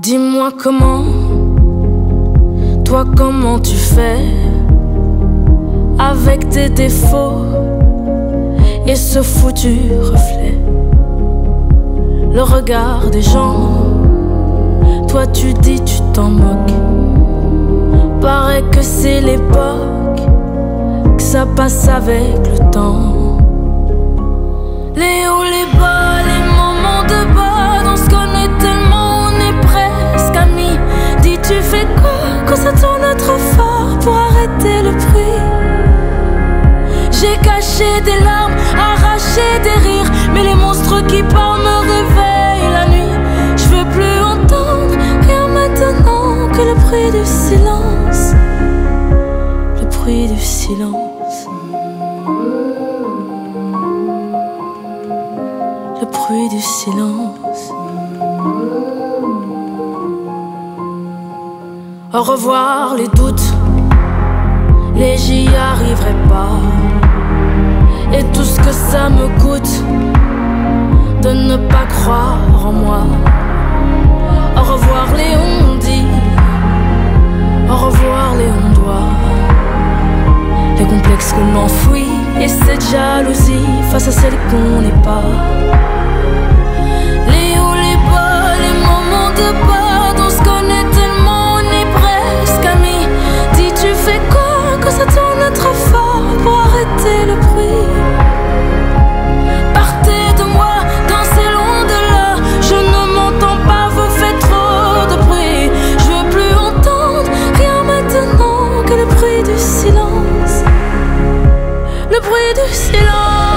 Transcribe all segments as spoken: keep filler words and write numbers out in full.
Dis-moi comment, toi comment tu fais avec tes défauts et ce foutu reflet. Le regard des gens, toi tu dis tu t'en moques. Paraît que c'est l'époque, que ça passe avec le temps. Les hauts, les bas, les moments de bas, on se connaît tellement, on est presque amis. Dis tu fais quoi quand ça tourne trop fort pour arrêter le bruit? J'ai caché des larmes, arraché des rires, mais les monstres qui parlent me réveillent la nuit. Je veux plus entendre rien maintenant que le bruit du silence. Le bruit du silence. Le bruit du silence. Au revoir les doutes, les j'y arriverai pas. Et tout ce que ça me coûte de ne pas croire en moi. Au revoir les on-dit, au revoir les on-doit, les complexes qu'on enfouit et cette jalousie face à celle qu'on n'est pas. Les hauts, les bas, les moments de bas, on se connaît tellement, on est presque amis. Dis tu fais quoi quand ça tourne trop fort pour arrêter le bruit? Partez de moi, dansez loin de là, je ne m'entends pas, vous faites trop de bruit. Je veux plus entendre rien maintenant que le bruit du silence. Le bruit du silence.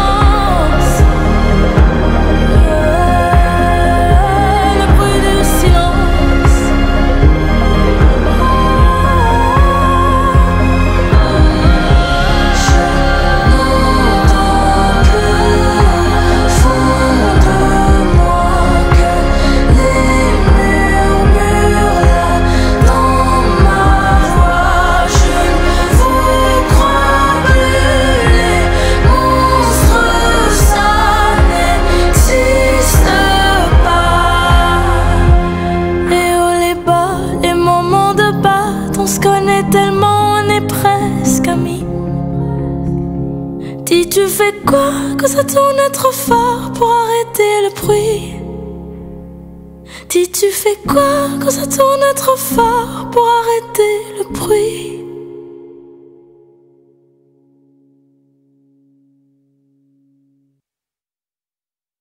On se connaît tellement, on est presque amis. Dis tu fais quoi quand ça tourne trop fort pour arrêter le bruit? Dis tu fais quoi quand ça tourne trop fort pour arrêter le bruit?